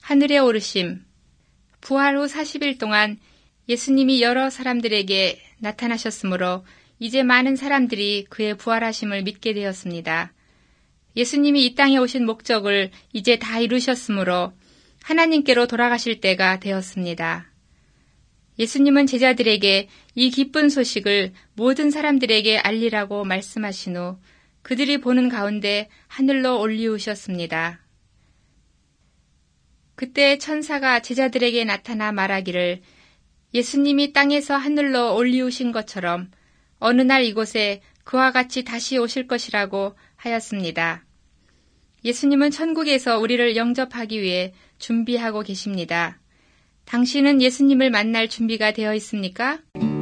하늘에 오르심. 부활 후 40일 동안 예수님이 여러 사람들에게 나타나셨으므로 이제 많은 사람들이 그의 부활하심을 믿게 되었습니다. 예수님이 이 땅에 오신 목적을 이제 다 이루셨으므로 하나님께로 돌아가실 때가 되었습니다. 예수님은 제자들에게 이 기쁜 소식을 모든 사람들에게 알리라고 말씀하신 후 그들이 보는 가운데 하늘로 올리우셨습니다. 그때 천사가 제자들에게 나타나 말하기를 예수님이 땅에서 하늘로 올리우신 것처럼 어느 날 이곳에 그와 같이 다시 오실 것이라고 하였습니다. 예수님은 천국에서 우리를 영접하기 위해 준비하고 계십니다. 당신은 예수님을 만날 준비가 되어 있습니까?